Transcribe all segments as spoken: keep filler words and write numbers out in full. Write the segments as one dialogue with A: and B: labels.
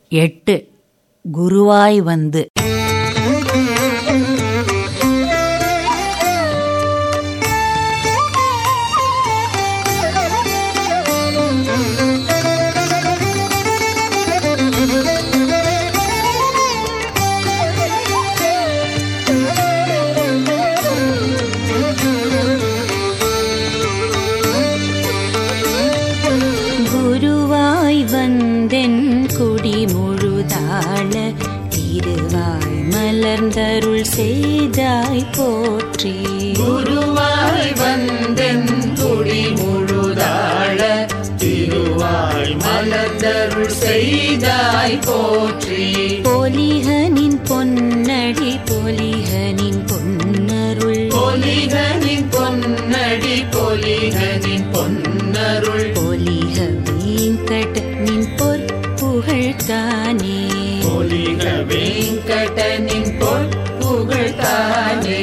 A: எட்டு. குருவாய் வந்து.
B: குருவாய் வந்தென் குடி முழுதாள திருவாய் மலர்ந்தருள் செய்தாய் போற்றி.
C: குருவாய் வந்தென் குடி முழுதாள திருவாய் மலர்ந்தருள் செய்தாய் போற்றி.
B: பொலிகனின் பொன்னடி பொலிகனின் பொன்னருள்
C: பொலிகனின் பொன்னடி பொலிகனின் பொன்னருள்
B: பொலிக வேங்கட நின் பொற்புகழ் தானே.
C: பொலிக வேங்கடனின் பொற்புகழ் தானே.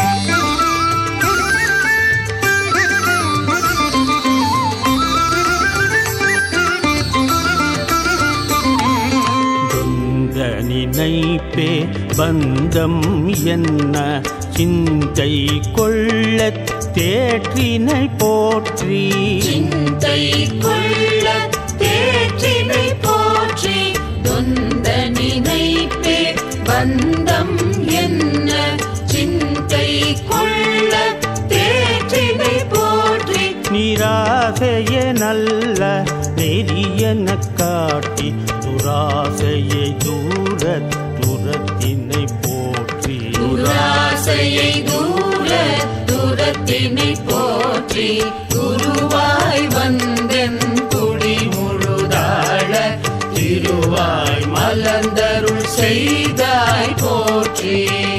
D: நினைப்பே பந்தம் என்ன சிந்தை கொள்ளத் தேற்றினை போற்றி.
C: சிந்தை கொள்ளத் தேற்றினை போற்றி. தொந்த நினைப்பே பந்தம் என்ன சிந்தை கொள்ளத் தேற்றினை போற்றி.
D: நிராசைய நல்ல நெறியன காட்டி துராசையை தூர துரத்தினை போற்றி.
C: துராசையை தூர துரத்தினை போற்றி. குருவாய் வந்தென் குடி முழுதாள திருவாய் மலர்ந்தருள் செய்தாய் போற்றி.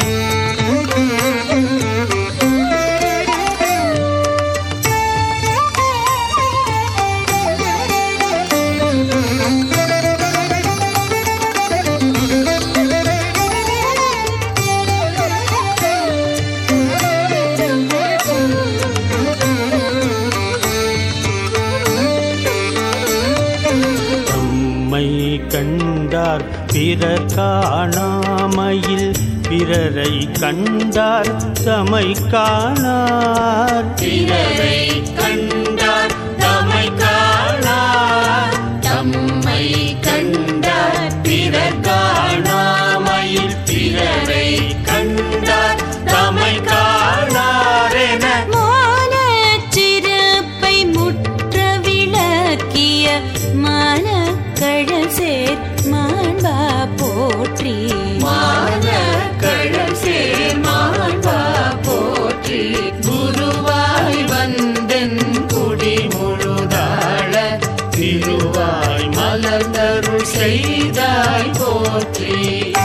D: கண்டார் பிறர் காணாமையில் பிறரை கண்டார் தமை காணார்.
C: பிறரை கண்டார் தமை காணார். தம்மை கண்டார் பிறர் காணாமையில் பிறரை கண்டார் தமை காணார் என
B: மானச்சிறப்பை முற்ற விளக்கிய மான கடல் சேர் மாண்பா போற்றி.
C: மான கடல் சேர் மாண்பா போற்றி. குருவாய் வந்தென் குடி முழுதாள திருவாய் மலர்ந்தருள் செய்தாய் போற்றி.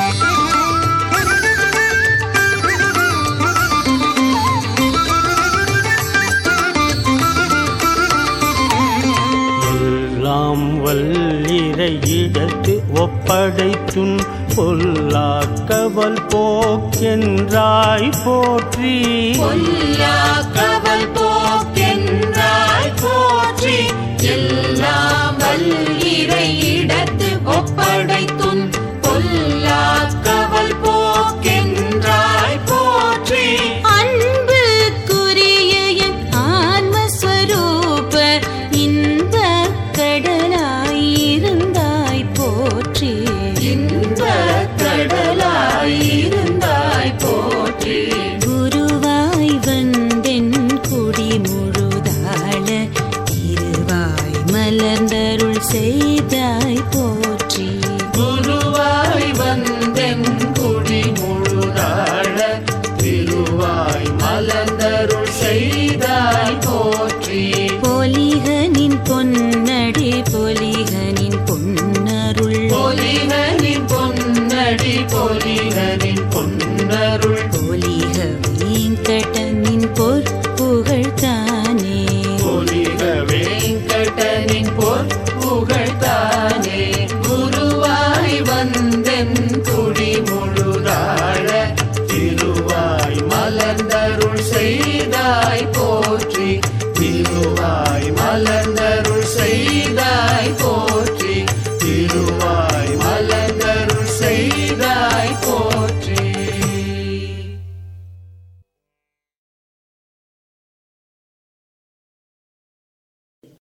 D: வல்லிரை இடத்து ஒப்படைத்துன் பொல்லாக்கவல் போக்கென்றாய் போற்றி.
C: பொல்லாக்கவல் போக்கென்றாய் போற்றி. எல்லாம் வல்லிரை இடத்து ஒப்படைத்துன் பொல்லாக்கவல் போக்கென்றாய் போற்றி.
B: அன்புக்குரிய என் ஆன்மஸ்வரூப இன்ப கடலாயிருந்தாய் போற்றி.
C: இன்ப கடலாயிருந்தாய் போற்றி.
B: குருவாய் வந்தென் குடி முழுதாள திருவாய் மலர்ந்தருள் செய்தாய் போற்றி.
C: போற்றி